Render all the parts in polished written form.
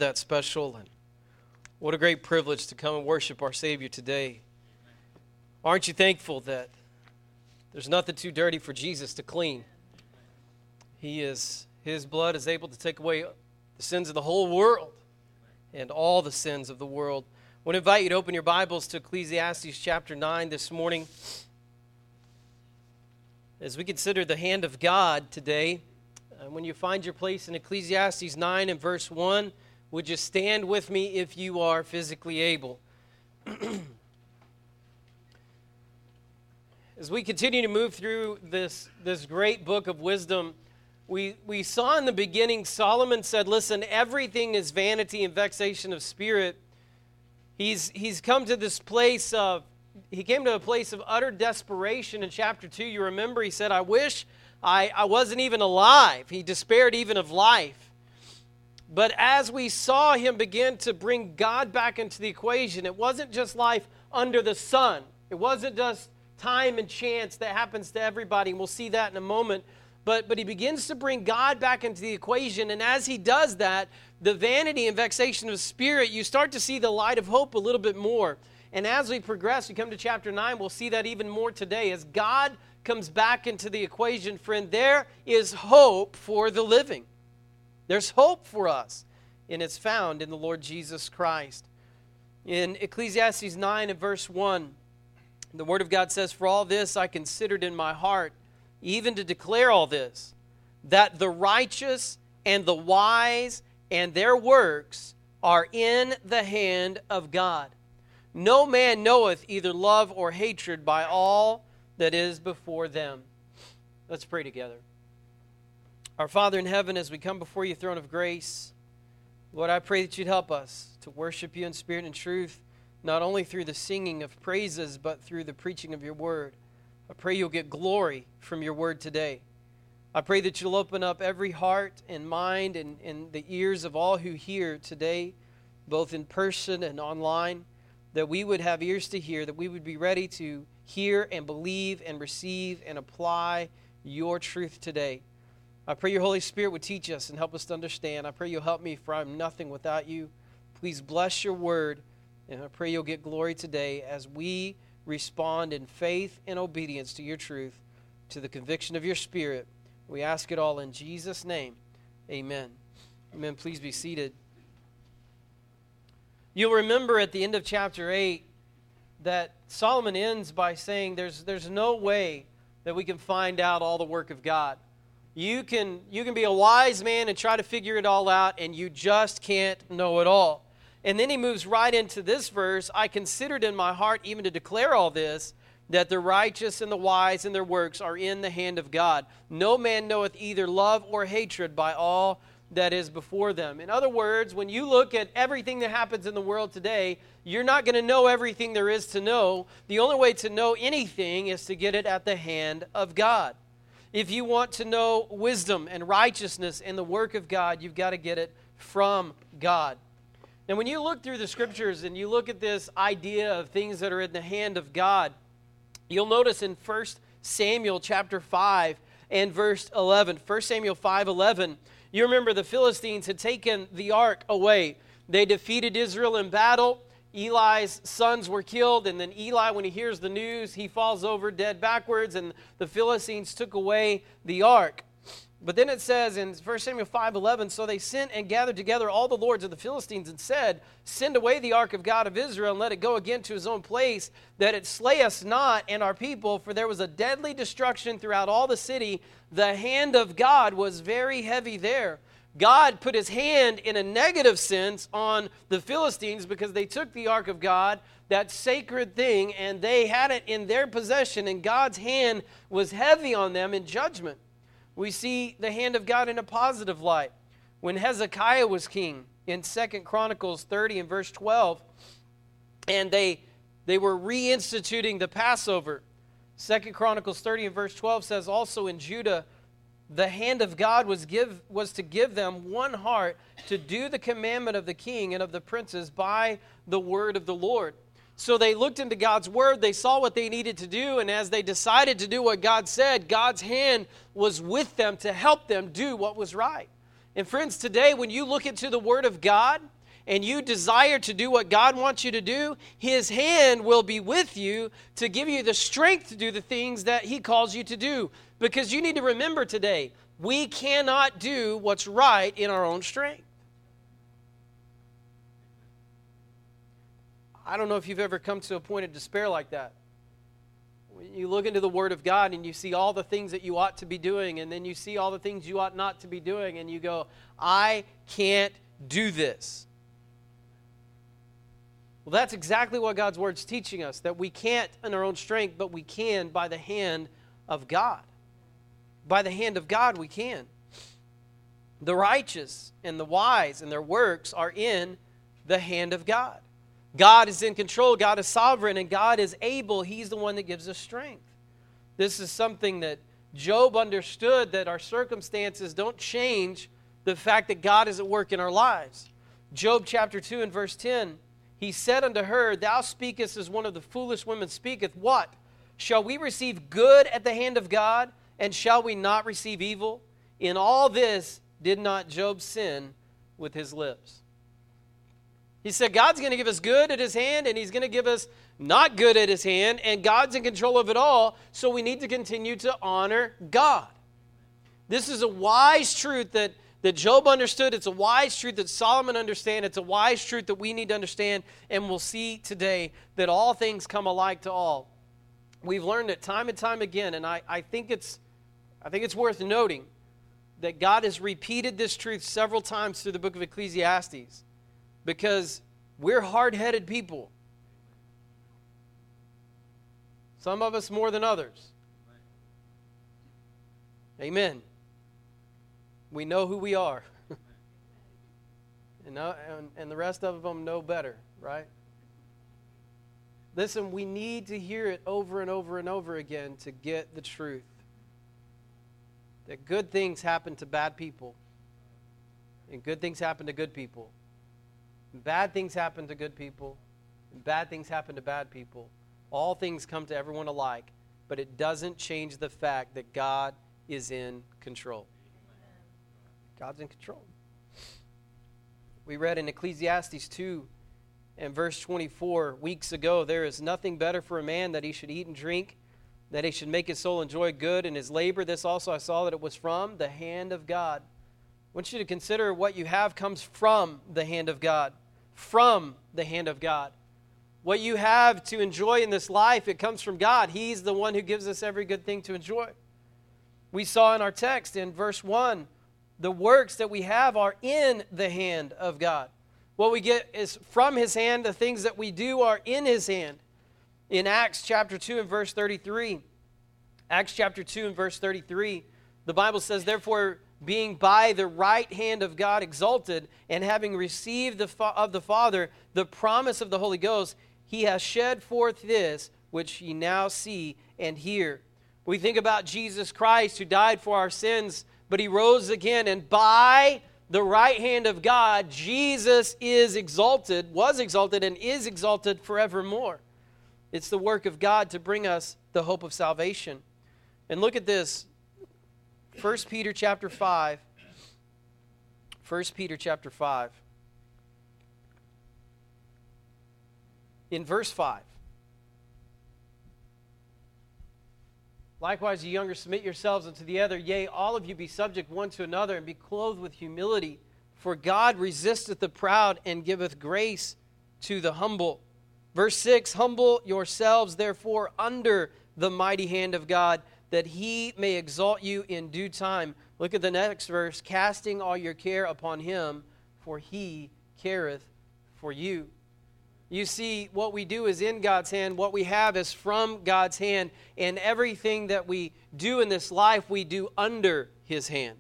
that special, and what a great privilege to come and worship our Savior today. Aren't you thankful that there's nothing too dirty for Jesus to clean? His blood is able to take away the sins of the whole world and all the sins of the world. I want to invite you to open your Bibles to Ecclesiastes chapter 9 this morning. As we consider the hand of God today, when you find your place in Ecclesiastes 9 and verse 1, would you stand with me if you are physically able? As we continue to move through this great book of wisdom, we saw in the beginning, Solomon said, listen, everything is vanity and vexation of spirit. He's come to this place of, he came to a place of utter desperation in chapter 2. You remember, he said, I wish I wasn't even alive. He despaired even of life. But as we saw him begin to bring God back into the equation, it wasn't just life under the sun. It wasn't just time and chance that happens to everybody, and we'll see that in a moment. But he begins to bring God back into the equation, and as he does that, the vanity and vexation of spirit, you start to see the light of hope a little bit more. And as we progress, we come to chapter 9, we'll see that even more today. As God comes back into the equation, friend, there is hope for the living. There's hope for us, and it's found in the Lord Jesus Christ. In Ecclesiastes 9 and verse 1, the Word of God says, For all this I considered in my heart, even to declare all this, that the righteous and the wise and their works are in the hand of God. No man knoweth either love or hatred by all that is before them. Let's pray together. Our Father in heaven, as we come before your throne of grace, Lord, I pray that you'd help us to worship you in spirit and truth, not only through the singing of praises, but through the preaching of your word. I pray you'll get glory from your word today. I pray that you'll open up every heart and mind and the ears of all who hear today, both in person and online, that we would have ears to hear, that we would be ready to hear and believe and receive and apply your truth today. I pray your Holy Spirit would teach us and help us to understand. I pray you'll help me, for I'm nothing without you. Please bless your word, and I pray you'll get glory today as we respond in faith and obedience to your truth, to the conviction of your Spirit. We ask it all in Jesus' name. Amen. Amen. Please be seated. You'll remember at the end of chapter 8 that Solomon ends by saying there's no way that we can find out all the work of God. You can be a wise man and try to figure it all out, and you just can't know it all. And then he moves right into this verse, I considered in my heart even to declare all this, that the righteous and the wise and their works are in the hand of God. No man knoweth either love or hatred by all that is before them. In other words, when you look at everything that happens in the world today, you're not going to know everything there is to know. The only way to know anything is to get it at the hand of God. If you want to know wisdom and righteousness and the work of God, you've got to get it from God. And when you look through the scriptures and you look at this idea of things that are in the hand of God, you'll notice in 1 Samuel chapter 5 and verse 11, 1 Samuel 5:11, you remember the Philistines had taken the ark away. They defeated Israel in battle. Eli's sons were killed, and then Eli, when he hears the news, he falls over dead backwards, and the Philistines took away the ark. But then it says in 1 Samuel 5:11, So they sent and gathered together all the lords of the Philistines and said, Send away the ark of God of Israel, and let it go again to his own place, that it slay us not and our people, for there was a deadly destruction throughout all the city. The hand of God was very heavy there. God put his hand in a negative sense on the Philistines because they took the ark of God, that sacred thing, and they had it in their possession, and God's hand was heavy on them in judgment. We see the hand of God in a positive light. When Hezekiah was king in 2 Chronicles 30 and verse 12, and they were reinstituting the Passover. 2 Chronicles 30 and verse 12 says, Also in Judah, the hand of God was to give them one heart to do the commandment of the king and of the princes by the word of the Lord. So they looked into God's word, they saw what they needed to do, and as they decided to do what God said, God's hand was with them to help them do what was right. And friends, today when you look into the Word of God and you desire to do what God wants you to do, His hand will be with you to give you the strength to do the things that He calls you to do. Because you need to remember today, we cannot do what's right in our own strength. I don't know if you've ever come to a point of despair like that. When you look into the Word of God and you see all the things that you ought to be doing, and then you see all the things you ought not to be doing, and you go, I can't do this. Well, that's exactly what God's Word's teaching us, that we can't in our own strength, but we can by the hand of God. By the hand of God we can. The righteous and the wise and their works are in the hand of God. God is in control, God is sovereign, and God is able. He's the one that gives us strength. This is something that Job understood, that our circumstances don't change the fact that God is at work in our lives. Job chapter 2 and verse 10, he said unto her, Thou speakest as one of the foolish women speaketh. What? Shall we receive good at the hand of God, and shall we not receive evil? In all this did not Job sin with his lips. He said God's going to give us good at His hand, and He's going to give us not good at His hand, and God's in control of it all, so we need to continue to honor God. This is a wise truth that Job understood. It's a wise truth that Solomon understood. It's a wise truth that we need to understand, and we'll see today that all things come alike to all. We've learned it time and time again, and I think it's worth noting that God has repeated this truth several times through the book of Ecclesiastes. Because we're hard-headed people. Some of us more than others. Amen. We know who we are. and the rest of them know better, right? Listen, we need to hear it over and over and over again to get the truth. That good things happen to bad people. And good things happen to good people. Bad things happen to good people, and bad things happen to bad people. All things come to everyone alike, but it doesn't change the fact that God is in control. God's in control. We read in Ecclesiastes 2 and verse 24 weeks ago, there is nothing better for a man that he should eat and drink, that he should make his soul enjoy good in his labor. This also I saw that it was from the hand of God. I want you to consider what you have comes from the hand of God. From the hand of God. What you have to enjoy in this life, it comes from God. He's the one who gives us every good thing to enjoy. We saw in our text in verse 1, the works that we have are in the hand of God. What we get is from His hand. The things that we do are in His hand. In Acts chapter 2 and verse 33, Acts chapter 2 and verse 33, the Bible says, Therefore, being by the right hand of God exalted, and having received of the Father the promise of the Holy Ghost, He has shed forth this, which ye now see and hear. We think about Jesus Christ, who died for our sins, but He rose again, and by the right hand of God, Jesus is exalted, was exalted, and is exalted forevermore. It's the work of God to bring us the hope of salvation. And look at this. 1 Peter chapter 5. 1 Peter chapter 5. In verse 5. Likewise, ye younger, submit yourselves unto the other. Yea, all of you be subject one to another, and be clothed with humility. For God resisteth the proud, and giveth grace to the humble. Verse 6, Humble yourselves, therefore, under the mighty hand of God, that He may exalt you in due time. Look at the next verse. Casting all your care upon Him, for He careth for you. You see, what we do is in God's hand. What we have is from God's hand. And everything that we do in this life, we do under His hand.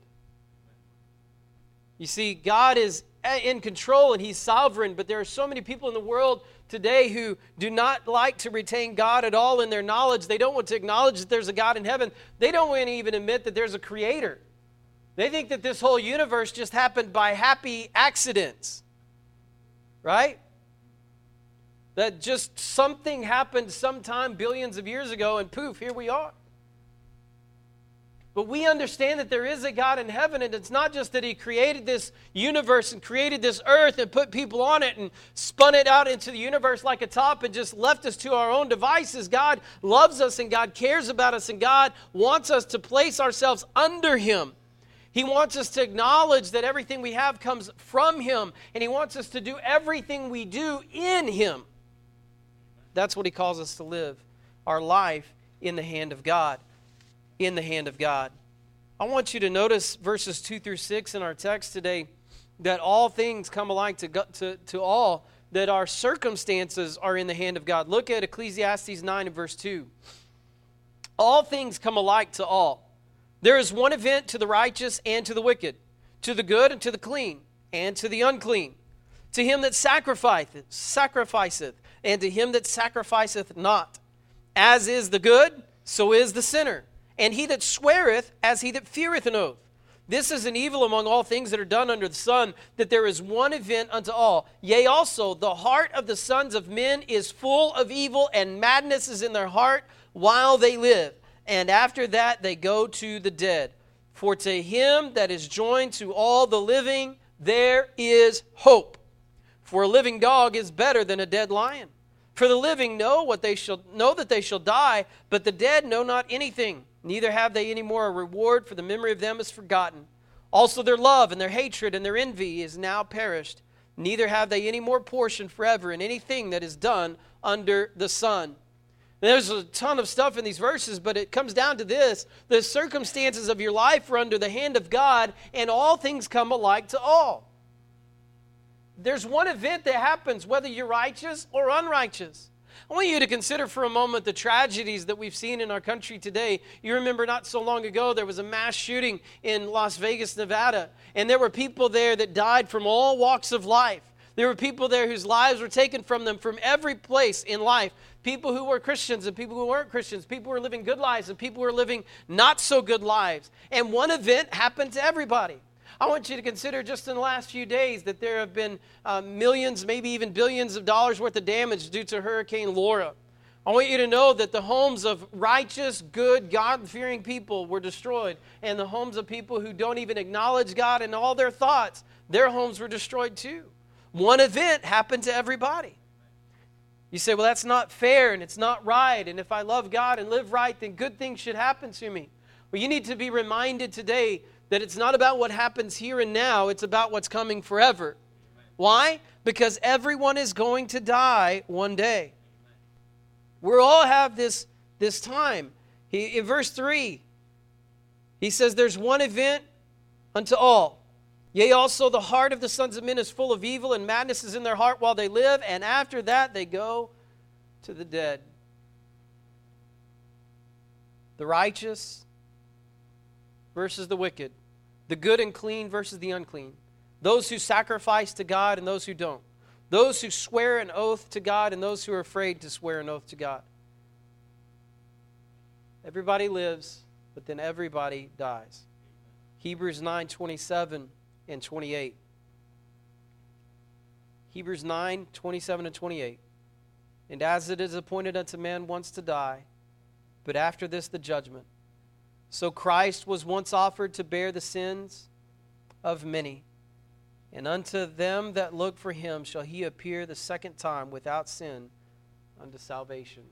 You see, God is in control and He's sovereign, but there are so many people in the world today who do not like to retain God at all in their knowledge. They don't want to acknowledge that there's a God in heaven. They don't want to even admit that there's a creator. They think that this whole universe just happened by happy accidents. Right? That just something happened sometime billions of years ago and poof, here we are. But we understand that there is a God in heaven, and it's not just that He created this universe and created this earth and put people on it and spun it out into the universe like a top and just left us to our own devices. God loves us, and God cares about us, and God wants us to place ourselves under Him. He wants us to acknowledge that everything we have comes from Him, and He wants us to do everything we do in Him. That's what He calls us to live, our life in the hand of God. In the hand of God. I want you to notice verses 2 through 6 in our text today, that all things come alike to all, that our circumstances are in the hand of God. Look at Ecclesiastes 9 and verse 2. All things come alike to all. There is one event to the righteous and to the wicked, to the good and to the clean, and to the unclean, to him that sacrificeth, and to him that sacrificeth not. As is the good, so is the sinner. And he that sweareth, as he that feareth an oath. This is an evil among all things that are done under the sun, that there is one event unto all. Yea, also, the heart of the sons of men is full of evil, and madness is in their heart while they live. And after that they go to the dead. For to him that is joined to all the living, there is hope. For a living dog is better than a dead lion. For the living know that they shall die, but the dead know not anything. Neither have they any more a reward, for the memory of them is forgotten. Also their love and their hatred and their envy is now perished. Neither have they any more portion forever in anything that is done under the sun. There's a ton of stuff in these verses, but it comes down to this. The circumstances of your life are under the hand of God, and all things come alike to all. There's one event that happens whether you're righteous or unrighteous. I want you to consider for a moment the tragedies that we've seen in our country today. You remember not so long ago there was a mass shooting in Las Vegas, Nevada, and there were people there that died from all walks of life. There were people there whose lives were taken from them from every place in life. People who were Christians and people who weren't Christians. People who were living good lives and people who were living not so good lives. And one event happened to everybody. I want you to consider just in the last few days that there have been millions, maybe even billions of dollars worth of damage due to Hurricane Laura. I want you to know that the homes of righteous, good, God-fearing people were destroyed, and the homes of people who don't even acknowledge God in all their thoughts, their homes were destroyed too. One event happened to everybody. You say, well, that's not fair and it's not right, and if I love God and live right, then good things should happen to me. Well, you need to be reminded today that it's not about what happens here and now, it's about what's coming forever. Why? Because everyone is going to die one day. We all have this time. In verse 3, he says, there's one event unto all. Yea, also the heart of the sons of men is full of evil, and madness is in their heart while they live, and after that they go to the dead. The righteous versus the wicked. The good and clean versus the unclean. Those who sacrifice to God and those who don't. Those who swear an oath to God and those who are afraid to swear an oath to God. Everybody lives, but then everybody dies. Hebrews 9:27 and 28. Hebrews 9:27 and 28. And as it is appointed unto man once to die, but after this the judgment. So Christ was once offered to bear the sins of many. And unto them that look for him shall he appear the second time without sin unto salvation.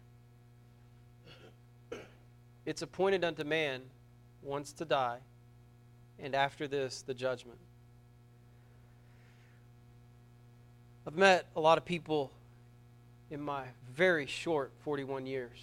It's appointed unto man once to die, and after this the judgment. I've met a lot of people in my very short 41 years.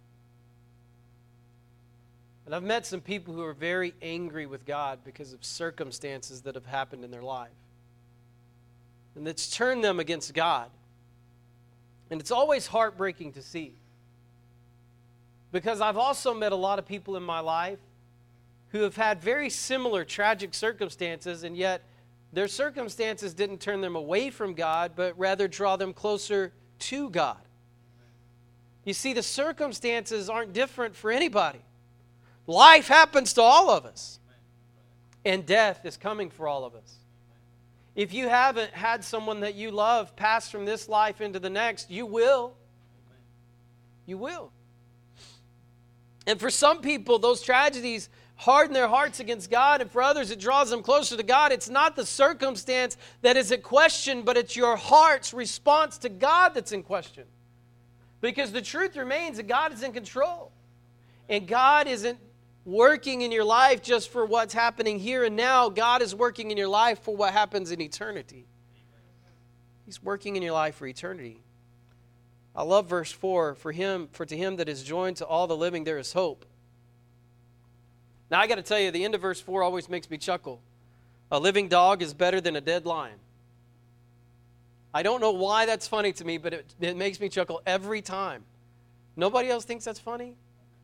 And I've met some people who are very angry with God because of circumstances that have happened in their life. And it's turned them against God. And it's always heartbreaking to see. Because I've also met a lot of people in my life who have had very similar tragic circumstances, and yet their circumstances didn't turn them away from God, but rather draw them closer to God. You see, the circumstances aren't different for anybody. Life happens to all of us. And death is coming for all of us. If you haven't had someone that you love pass from this life into the next, you will. You will. And for some people, those tragedies harden their hearts against God, and for others it draws them closer to God. It's not the circumstance that is at question, but it's your heart's response to God that's in question. Because the truth remains that God is in control. And God isn't working in your life just for what's happening here and now. God is working in your life for what happens in eternity. He's working in your life for eternity. I love verse 4. For to him that is joined to all the living, there is hope. Now I got to tell you, the end of verse 4 always makes me chuckle. A living dog is better than a dead lion. I don't know why that's funny to me, but it makes me chuckle every time. Nobody else thinks that's funny?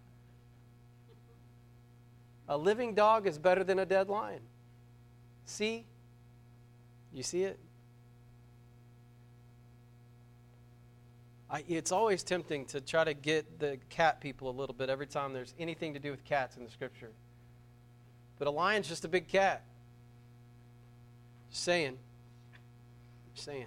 A living dog is better than a dead lion. See? You see it? It's always tempting to try to get the cat people a little bit every time there's anything to do with cats in the Scripture. But a lion's just a big cat. Just saying. Just saying.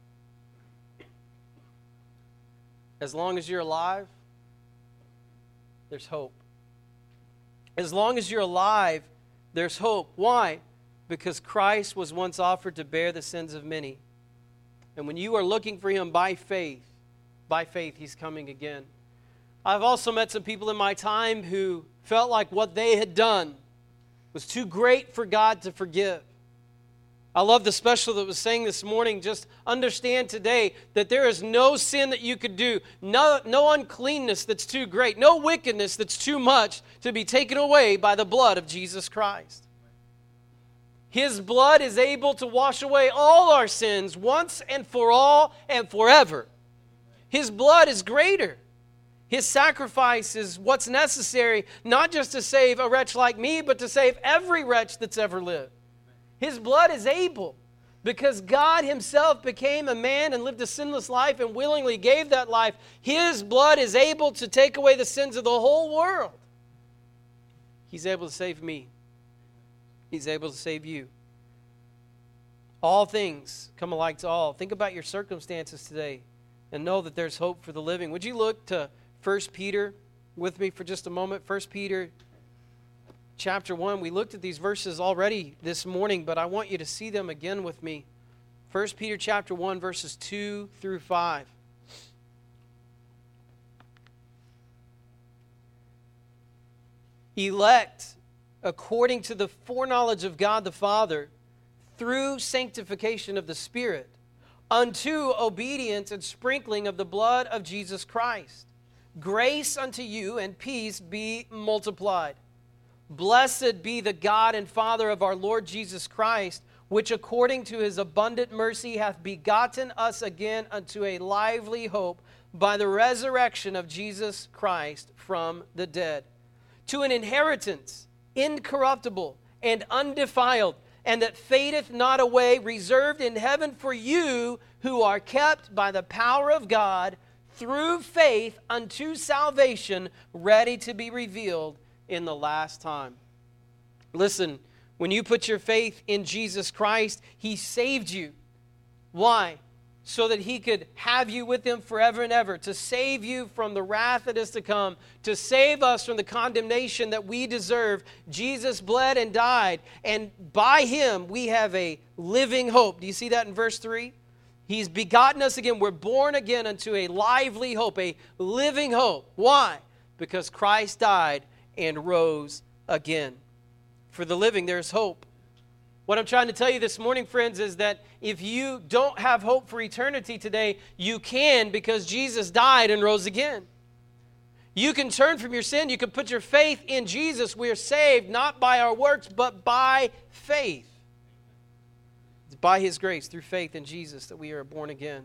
As long as you're alive, there's hope. As long as you're alive, there's hope. Why? Because Christ was once offered to bear the sins of many. And when you are looking for him by faith, he's coming again. I've also met some people in my time who felt like what they had done was too great for God to forgive. I love the special that was saying this morning, just understand today that there is no sin that you could do, no uncleanness that's too great, no wickedness that's too much to be taken away by the blood of Jesus Christ. His blood is able to wash away all our sins once and for all and forever. His blood is greater. His sacrifice is what's necessary, not just to save a wretch like me, but to save every wretch that's ever lived. His blood is able, because God himself became a man and lived a sinless life and willingly gave that life. His blood is able to take away the sins of the whole world. He's able to save me. He's able to save you. All things come alike to all. Think about your circumstances today and know that there's hope for the living. Would you look to 1 Peter with me for just a moment? 1 Peter chapter 1. We looked at these verses already this morning, but I want you to see them again with me. 1 Peter chapter 1, verses 2 through 5. Elect according to the foreknowledge of God the Father, through sanctification of the Spirit, unto obedience and sprinkling of the blood of Jesus Christ. Grace unto you and peace be multiplied. Blessed be the God and Father of our Lord Jesus Christ, which according to his abundant mercy hath begotten us again unto a lively hope by the resurrection of Jesus Christ from the dead, to an inheritance incorruptible and undefiled, and that fadeth not away, reserved in heaven for you, who are kept by the power of God through faith unto salvation, ready to be revealed in the last time. Listen, when you put your faith in Jesus Christ, he saved you. Why? So that he could have you with him forever and ever, to save you from the wrath that is to come, to save us from the condemnation that we deserve. Jesus bled and died, and by him we have a living hope. Do you see that in verse 3? He's begotten us again. We're born again unto a lively hope, a living hope. Why? Because Christ died and rose again. For the living, there's hope. What I'm trying to tell you this morning, friends, is that if you don't have hope for eternity today, you can, because Jesus died and rose again. You can turn from your sin. You can put your faith in Jesus. We are saved not by our works, but by faith. It's by his grace, through faith in Jesus, that we are born again.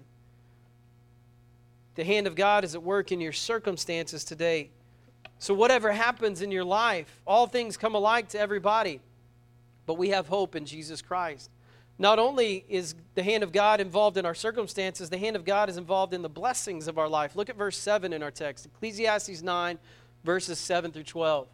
The hand of God is at work in your circumstances today. So whatever happens in your life, all things come alike to everybody. But we have hope in Jesus Christ. Not only is the hand of God involved in our circumstances, the hand of God is involved in the blessings of our life. Look at verse 7 in our text. Ecclesiastes 9, verses 7 through 12.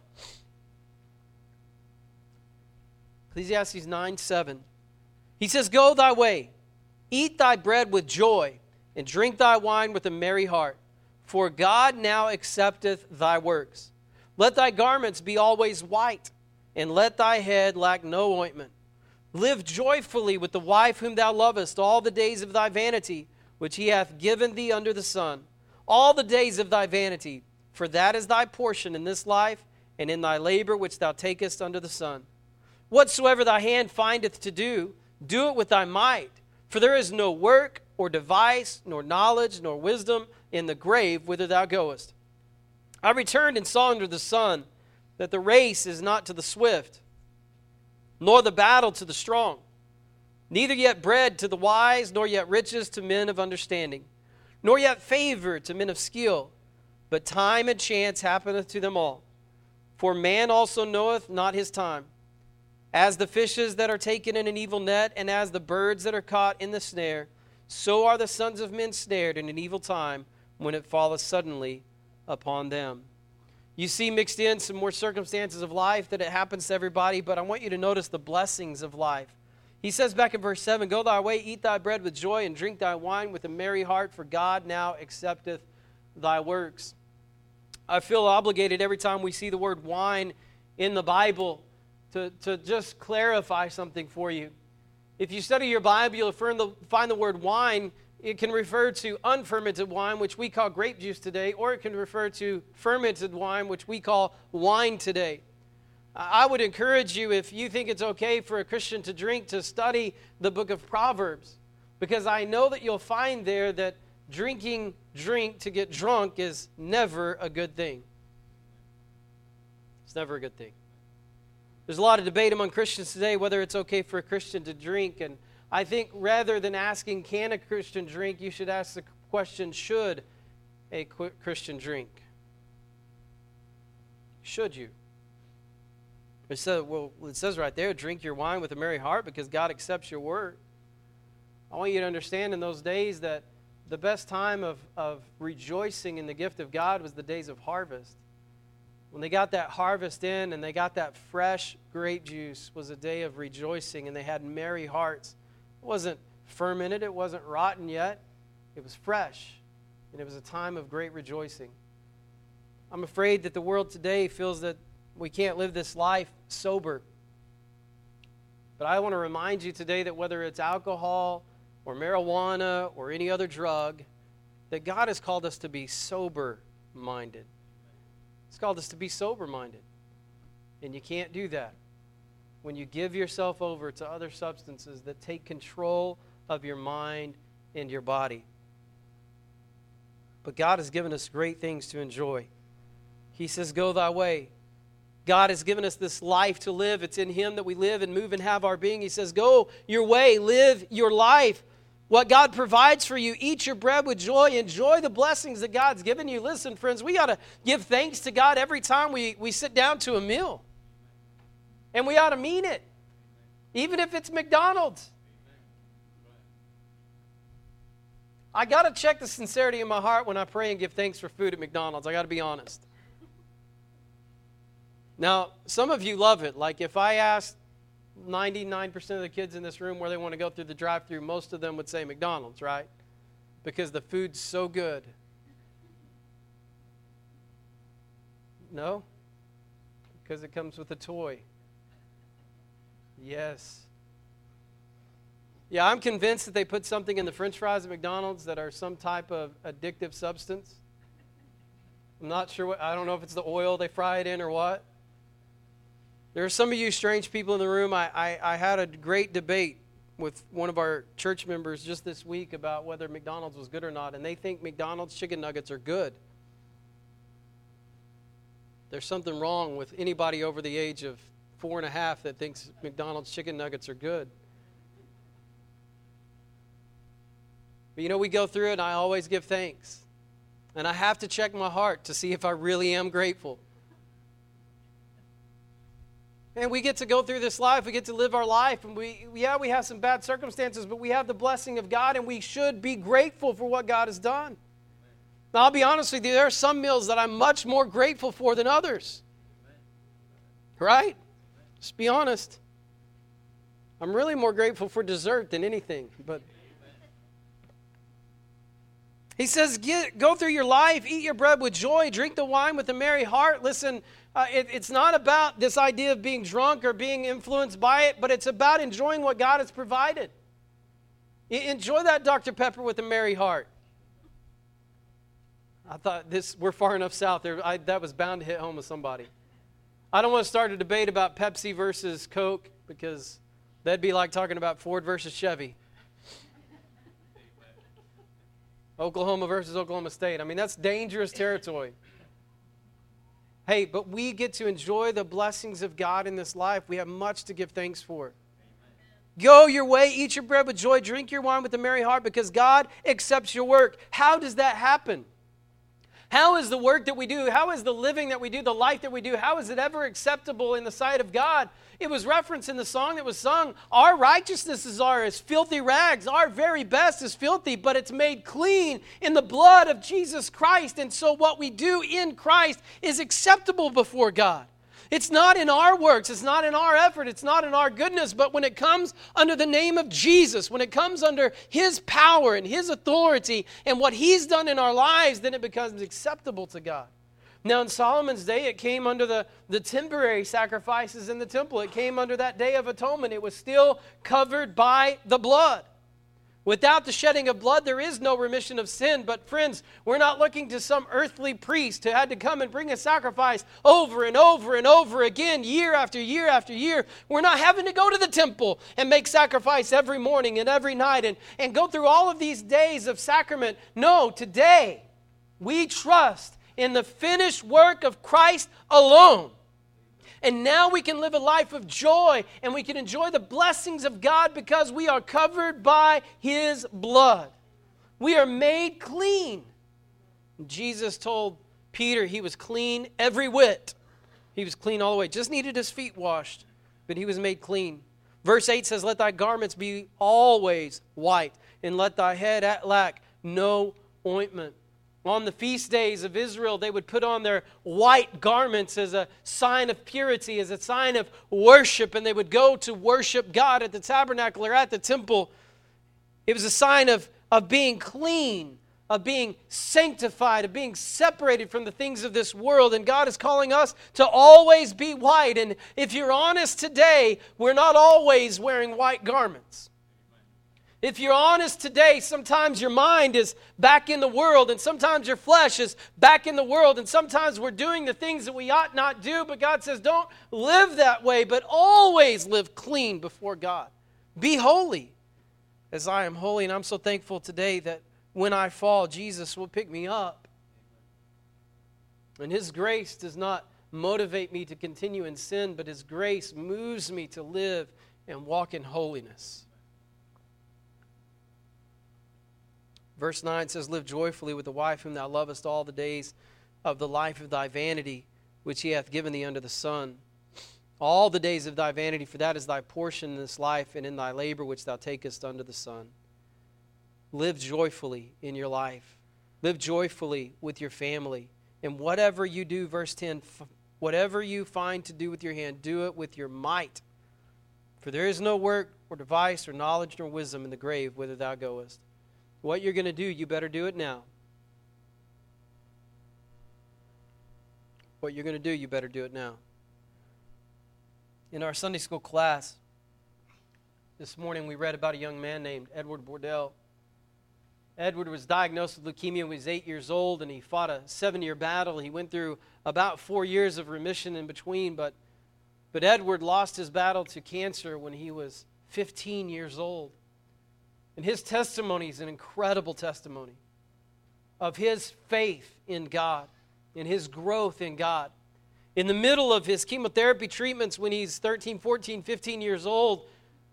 Ecclesiastes 9, 7. He says, Go thy way, eat thy bread with joy, and drink thy wine with a merry heart. For God now accepteth thy works. Let thy garments be always white, and let thy head lack no ointment. Live joyfully with the wife whom thou lovest all the days of thy vanity, which he hath given thee under the sun. All the days of thy vanity, for that is thy portion in this life, and in thy labor which thou takest under the sun. Whatsoever thy hand findeth to do, do it with thy might. For there is no work, or device, nor knowledge, nor wisdom in the grave whither thou goest. I returned and saw under the sun that the race is not to the swift, nor the battle to the strong, neither yet bread to the wise, nor yet riches to men of understanding, nor yet favor to men of skill, but time and chance happeneth to them all. For man also knoweth not his time. As the fishes that are taken in an evil net, and as the birds that are caught in the snare, so are the sons of men snared in an evil time, when it falleth suddenly upon them. You see mixed in some more circumstances of life that it happens to everybody, but I want you to notice the blessings of life. He says back in verse 7, Go thy way, eat thy bread with joy, and drink thy wine with a merry heart, for God now accepteth thy works. I feel obligated every time we see the word wine in the Bible to just clarify something for you. If you study your Bible, you'll find the word wine. It can refer to unfermented wine, which we call grape juice today, or it can refer to fermented wine, which we call wine today. I would encourage you, if you think it's okay for a Christian to drink, to study the book of Proverbs, because I know that you'll find there that drinking drink to get drunk is never a good thing. It's never a good thing. There's a lot of debate among Christians today whether it's okay for a Christian to drink, and I think rather than asking, can a Christian drink, you should ask the question, should a Christian drink? Should you? It says right there, drink your wine with a merry heart because God accepts your word. I want you to understand in those days that the best time of rejoicing in the gift of God was the days of harvest. When they got that harvest in and they got that fresh grape juice was a day of rejoicing, and they had merry hearts. It wasn't fermented, it wasn't rotten yet. It was fresh, and it was a time of great rejoicing. I'm afraid that the world today feels that we can't live this life sober. But I want to remind you today that whether it's alcohol or marijuana or any other drug, that God has called us to be sober-minded. He's called us to be sober-minded. And you can't do that when you give yourself over to other substances that take control of your mind and your body. But God has given us great things to enjoy. He says, go thy way. God has given us this life to live. It's in Him that we live and move and have our being. He says, go your way, live your life. What God provides for you, eat your bread with joy. Enjoy the blessings that God's given you. Listen, friends, we got to give thanks to God every time we sit down to a meal. And we ought to mean it, even if it's McDonald's. I got to check the sincerity in my heart when I pray and give thanks for food at McDonald's. I got to be honest. Now, some of you love it. Like if I asked 99% of the kids in this room where they want to go through the drive-thru, most of them would say McDonald's, right? Because the food's so good. No? Because it comes with a toy. Yes. Yeah, I'm convinced that they put something in the French fries at McDonald's that are some type of addictive substance. I'm not sure I don't know if it's the oil they fry it in or what. There are some of you strange people in the room. I had a great debate with one of our church members just this week about whether McDonald's was good or not, and they think McDonald's chicken nuggets are good. There's something wrong with anybody over the age of 4.5 that thinks McDonald's chicken nuggets are good. But you know, we go through it, and I always give thanks. And I have to check my heart to see if I really am grateful. And we get to go through this life. We get to live our life. And we have some bad circumstances, but we have the blessing of God, and we should be grateful for what God has done. Now, I'll be honest with you, there are some meals that I'm much more grateful for than others. Right? Just be honest. I'm really more grateful for dessert than anything. But He says, go through your life, eat your bread with joy, drink the wine with a merry heart. Listen, it's not about this idea of being drunk or being influenced by it, but it's about enjoying what God has provided. Enjoy that Dr. Pepper with a merry heart. I thought we're far enough south there. That was bound to hit home with somebody. I don't want to start a debate about Pepsi versus Coke, because that'd be like talking about Ford versus Chevy. Oklahoma versus Oklahoma State. I mean, that's dangerous territory. Hey, but we get to enjoy the blessings of God in this life. We have much to give thanks for. Go your way, eat your bread with joy, drink your wine with a merry heart, because God accepts your work. How does that happen? How is the work that we do, how is the living that we do, the life that we do, how is it ever acceptable in the sight of God? It was referenced in the song that was sung. Our righteousnesses are as filthy rags. Our very best is filthy, but it's made clean in the blood of Jesus Christ. And so what we do in Christ is acceptable before God. It's not in our works, it's not in our effort, it's not in our goodness, but when it comes under the name of Jesus, when it comes under His power and His authority and what He's done in our lives, then it becomes acceptable to God. Now in Solomon's day, it came under the temporary sacrifices in the temple. It came under that Day of Atonement. It was still covered by the blood. Without the shedding of blood, there is no remission of sin. But friends, we're not looking to some earthly priest who had to come and bring a sacrifice over and over and over again, year after year after year. We're not having to go to the temple and make sacrifice every morning and every night and go through all of these days of sacrament. No, today we trust in the finished work of Christ alone. And now we can live a life of joy, and we can enjoy the blessings of God because we are covered by His blood. We are made clean. Jesus told Peter he was clean every whit. He was clean all the way. Just needed his feet washed, but he was made clean. Verse 8 says, let thy garments be always white, and let thy head lack no ointment. On the feast days of Israel, they would put on their white garments as a sign of purity, as a sign of worship, and they would go to worship God at the tabernacle or at the temple. It was a sign of being clean, of being sanctified, of being separated from the things of this world. And God is calling us to always be white. And if you're honest today, we're not always wearing white garments. If you're honest today, sometimes your mind is back in the world, and sometimes your flesh is back in the world, and sometimes we're doing the things that we ought not do, but God says, don't live that way, but always live clean before God. Be holy as I am holy, and I'm so thankful today that when I fall, Jesus will pick me up. And His grace does not motivate me to continue in sin, but His grace moves me to live and walk in holiness. Verse 9 says, live joyfully with the wife whom thou lovest all the days of the life of thy vanity, which He hath given thee under the sun. All the days of thy vanity, for that is thy portion in this life, and in thy labor which thou takest under the sun. Live joyfully in your life. Live joyfully with your family. And whatever you do, verse 10, whatever you find to do with your hand, do it with your might. For there is no work or device or knowledge nor wisdom in the grave whither thou goest. What you're going to do, you better do it now. What you're going to do, you better do it now. In our Sunday school class this morning, we read about a young man named Edward Bordell. Edward was diagnosed with leukemia when he was 8 years old, and he fought a 7-year battle. He went through about 4 years of remission in between, but Edward lost his battle to cancer when he was 15 years old. And his testimony is an incredible testimony of his faith in God and his growth in God. In the middle of his chemotherapy treatments when he's 13, 14, 15 years old,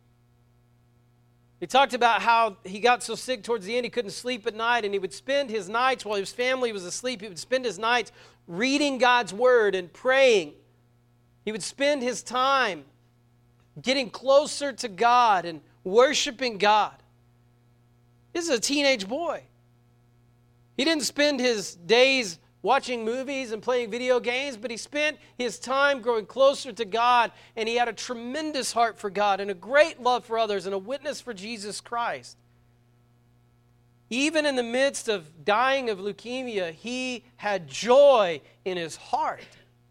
he talked about how he got so sick towards the end he couldn't sleep at night, and he would spend his nights while his family was asleep, he would spend his nights reading God's Word and praying. He would spend his time getting closer to God and worshiping God. This is a teenage boy. He didn't spend his days watching movies and playing video games, but he spent his time growing closer to God, and he had a tremendous heart for God and a great love for others and a witness for Jesus Christ. Even in the midst of dying of leukemia, he had joy in his heart.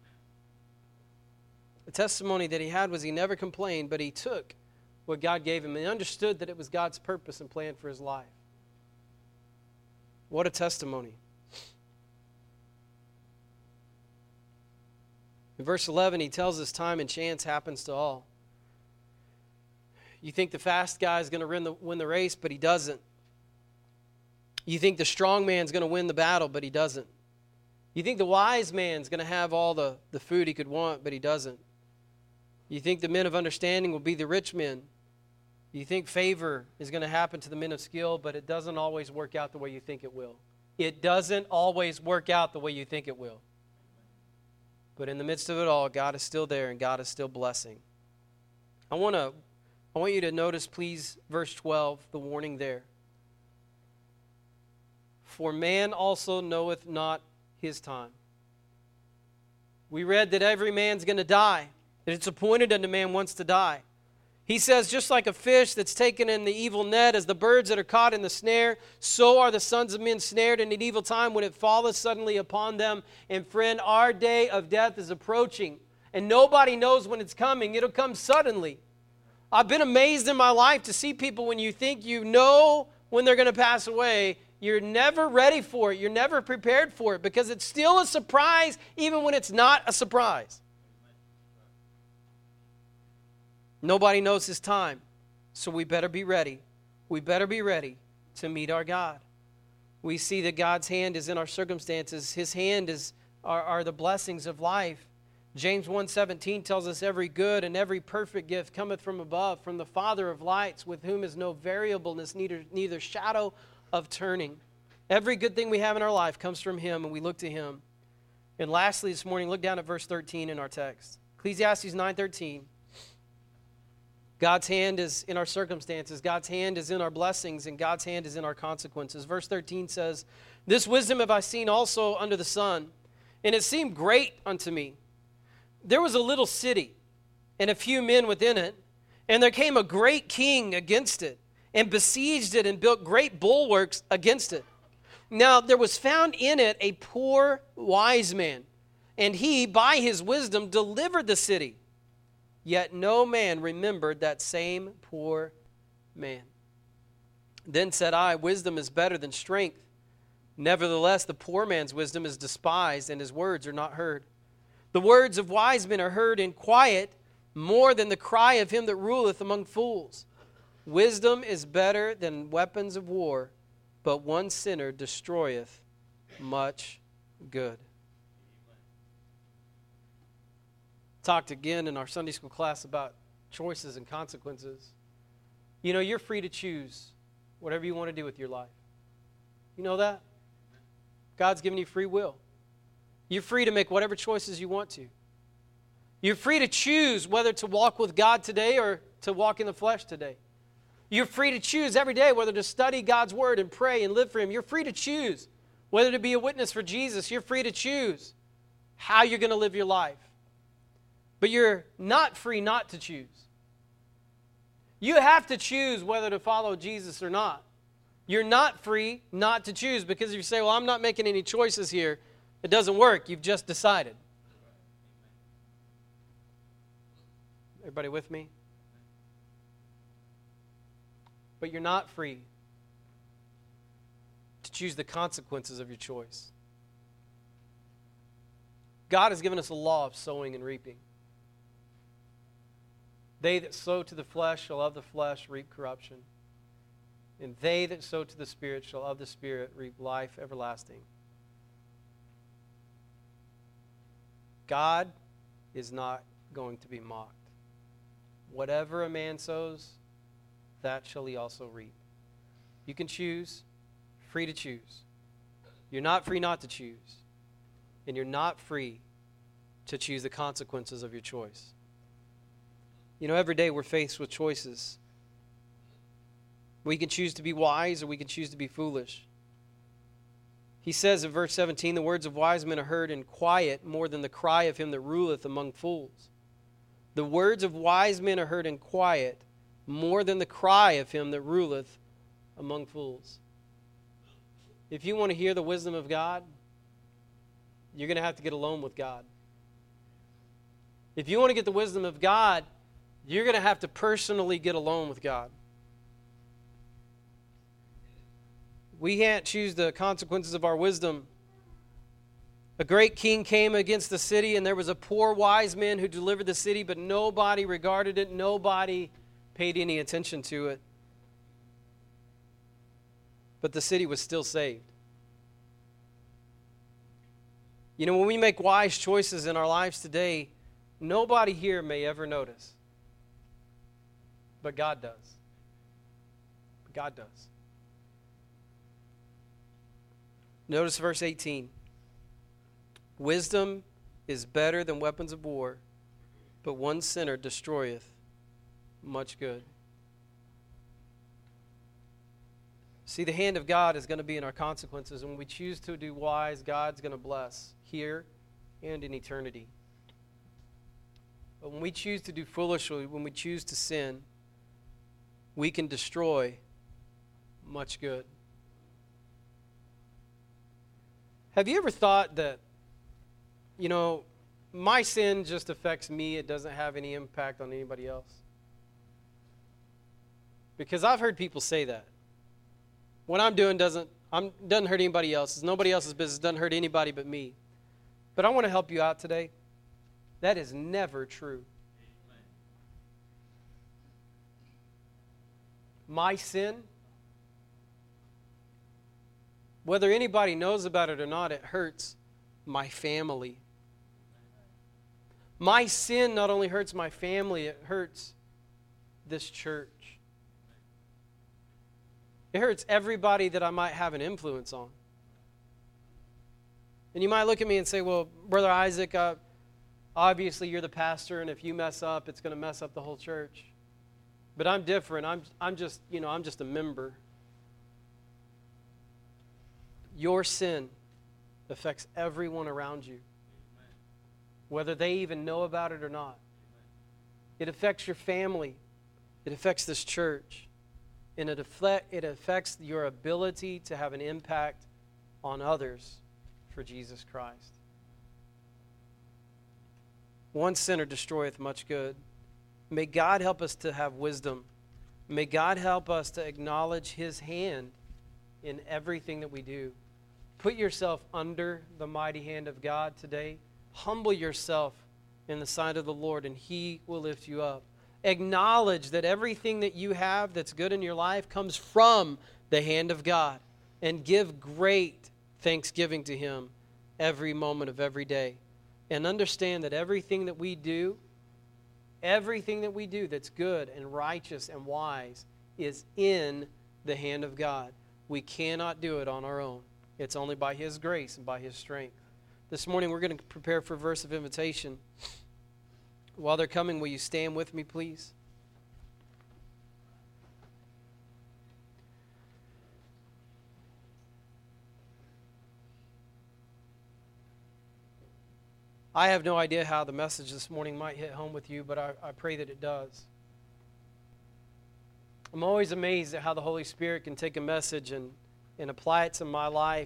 The testimony that he had was he never complained, but he took what God gave him and understood that it was God's purpose and plan for his life. What a testimony. In verse 11, he tells us time and chance happens to all. You think the fast guy is going to win the race, but he doesn't. You think the strong man's going to win the battle, but he doesn't. You think the wise man's going to have all the food he could want, but he doesn't. You think the men of understanding will be the rich men. You think favor is going to happen to the men of skill, but it doesn't always work out the way you think it will. It doesn't always work out the way you think it will. But in the midst of it all, God is still there and God is still blessing. I want you to notice, please, verse 12, the warning there. For man also knoweth not his time. We read that every man's going to die, that it's appointed unto man once to die. He says, just like a fish that's taken in the evil net, as the birds that are caught in the snare, so are the sons of men snared in an evil time when it falleth suddenly upon them. And friend, our day of death is approaching, and nobody knows when it's coming. It'll come suddenly. I've been amazed in my life to see people when you think you know when they're going to pass away, you're never ready for it. You're never prepared for it because it's still a surprise even when it's not a surprise. Nobody knows his time, so we better be ready. We better be ready to meet our God. We see that God's hand is in our circumstances. His hand are the blessings of life. James 1:17 tells us every good and every perfect gift cometh from above, from the Father of lights, with whom is no variableness, neither shadow of turning. Every good thing we have in our life comes from him, and we look to him. And lastly this morning, look down at verse 13 in our text. Ecclesiastes 9:13. God's hand is in our circumstances. God's hand is in our blessings, and God's hand is in our consequences. Verse 13 says, This wisdom have I seen also under the sun, and it seemed great unto me. There was a little city, and a few men within it, and there came a great king against it, and besieged it, and built great bulwarks against it. Now there was found in it a poor wise man, and he, by his wisdom, delivered the city. Yet no man remembered that same poor man. Then said I, Wisdom is better than strength. Nevertheless, the poor man's wisdom is despised, and his words are not heard. The words of wise men are heard in quiet, more than the cry of him that ruleth among fools. Wisdom is better than weapons of war, but one sinner destroyeth much good. Talked again in our Sunday school class about choices and consequences. You know, you're free to choose whatever you want to do with your life. You know that? God's given you free will. You're free to make whatever choices you want to. You're free to choose whether to walk with God today or to walk in the flesh today. You're free to choose every day whether to study God's word and pray and live for him. You're free to choose whether to be a witness for Jesus. You're free to choose how you're going to live your life. But you're not free not to choose. You have to choose whether to follow Jesus or not. You're not free not to choose because if you say, well, I'm not making any choices here, it doesn't work. You've just decided. Everybody with me? But you're not free to choose the consequences of your choice. God has given us a law of sowing and reaping. They that sow to the flesh shall of the flesh reap corruption. And they that sow to the Spirit shall of the Spirit reap life everlasting. God is not going to be mocked. Whatever a man sows, that shall he also reap. You can choose, free to choose. You're not free not to choose. And you're not free to choose the consequences of your choice. You know, every day we're faced with choices. We can choose to be wise or we can choose to be foolish. He says in verse 17, the words of wise men are heard in quiet more than the cry of him that ruleth among fools. The words of wise men are heard in quiet more than the cry of him that ruleth among fools. If you want to hear the wisdom of God, you're going to have to get alone with God. If you want to get the wisdom of God, you're going to have to personally get alone with God. We can't choose the consequences of our wisdom. A great king came against the city, and there was a poor wise man who delivered the city, but nobody regarded it. Nobody paid any attention to it. But the city was still saved. You know, when we make wise choices in our lives today, nobody here may ever notice. But God does. God does. Notice verse 18. Wisdom is better than weapons of war, but one sinner destroyeth much good. See, the hand of God is going to be in our consequences. And when we choose to do wise, God's going to bless here and in eternity. But when we choose to do foolishly, when we choose to sin, we can destroy much good. Have you ever thought that, you know, my sin just affects me, it doesn't have any impact on anybody else? Because I've heard people say that. What I'm doing doesn't hurt anybody else. It's nobody else's business. Doesn't hurt anybody but me. But I want to help you out today. That is never true. My sin, whether anybody knows about it or not, it hurts my family. My sin not only hurts my family, it hurts this church. It hurts everybody that I might have an influence on. And you might look at me and say, well, Brother Isaac, obviously you're the pastor, and if you mess up, it's going to mess up the whole church. But I'm different. I'm just a member. Your sin affects everyone around you, whether they even know about it or not. It affects your family. It affects this church. And it affects your ability to have an impact on others for Jesus Christ. One sinner destroyeth much good. May God help us to have wisdom. May God help us to acknowledge His hand in everything that we do. Put yourself under the mighty hand of God today. Humble yourself in the sight of the Lord, and He will lift you up. Acknowledge that everything that you have that's good in your life comes from the hand of God, and give great thanksgiving to Him every moment of every day. And understand that everything that we do that's good and righteous and wise is in the hand of God. We cannot do it on our own. It's only by His grace and by His strength. This morning we're going to prepare for a verse of invitation. While they're coming, will you stand with me, please? I have no idea how the message this morning might hit home with you, but I pray that it does. I'm always amazed at how the Holy Spirit can take a message and apply it to my life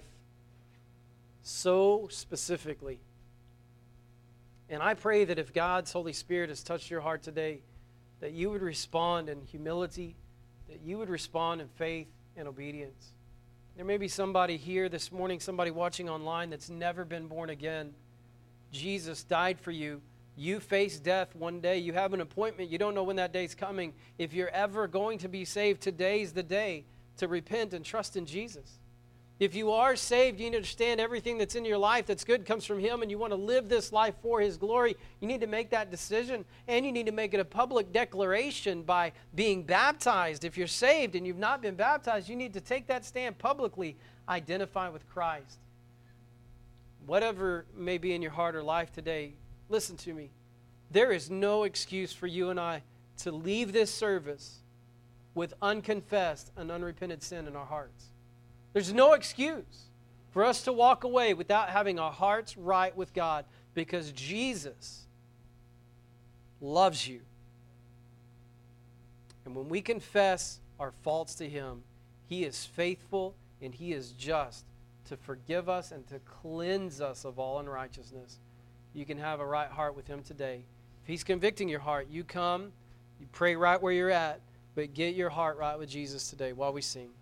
so specifically. And I pray that if God's Holy Spirit has touched your heart today, that you would respond in humility, that you would respond in faith and obedience. There may be somebody here this morning, somebody watching online that's never been born again. Jesus died for you. You face death one day. You have an appointment. You don't know when that day's coming. If you're ever going to be saved, today's the day to repent and trust in Jesus. If you are saved, you understand everything that's in your life that's good comes from Him, and you want to live this life for His glory, you need to make that decision, and you need to make it a public declaration by being baptized. If you're saved and you've not been baptized, you need to take that stand publicly, identify with Christ. Whatever may be in your heart or life today, listen to me. There is no excuse for you and I to leave this service with unconfessed and unrepented sin in our hearts. There's no excuse for us to walk away without having our hearts right with God, because Jesus loves you. And when we confess our faults to Him, He is faithful and He is just to forgive us and to cleanse us of all unrighteousness. You can have a right heart with him today. If he's convicting your heart, you come, you pray right where you're at, but get your heart right with Jesus today while we sing.